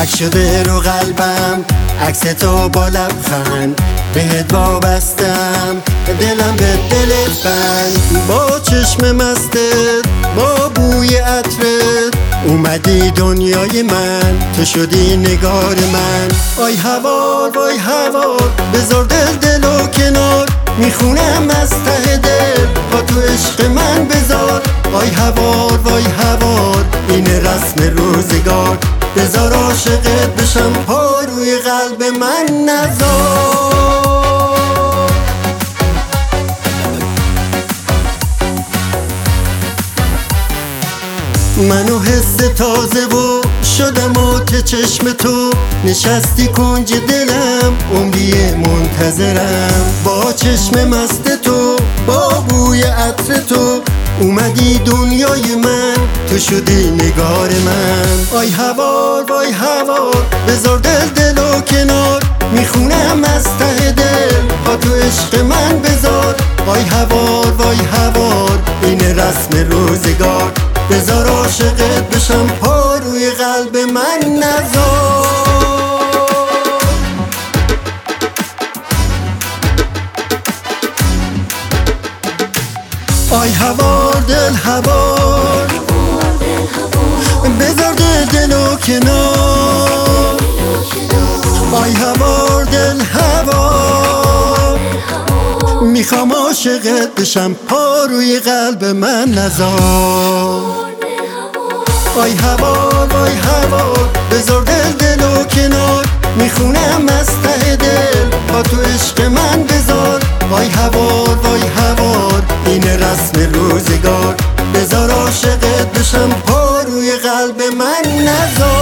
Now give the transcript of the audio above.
شده رو قلبم عکس تو با لبخند، بهت وابستم دلم به دلت بند. با چشم مستت با بوی عطرت اومدی دنیای من، تو شدی نگار من. آی هوار وای هوار بذار دل و کنار، میخونم از ته دل با تو عشق من بذار. آی هوار وای هوار این رسم روزگار، بذار عاشقت بشم پا روی قلب من نذار. منو حس تازه و شدم آت چشم تو، نشستی کنج دلم عمری منتظرم. با چشم مست تو با بوی عطر تو اومدی دنیای من، تو شدی نگار من. آی هوار وای هوار بذار دل و کنار، میخونم از ته دل با تو عشق من بذار. آی هوار وای هوار این رسم روزگار، بذار عاشقت بشم پا روی قلب من نذار. آی هوار دل هوار بذار دل و کنار. آی هوار دل هوار میخوام عاشقت بشم پا روی قلب من نذار. آی هوار وای هوار بذار دل و کنار، میخونم از ته دل با تو عشق من بذار. آی هوار وای هوار این رسم روزگار، بذار عاشقت بشم پا روی قلب من نذار.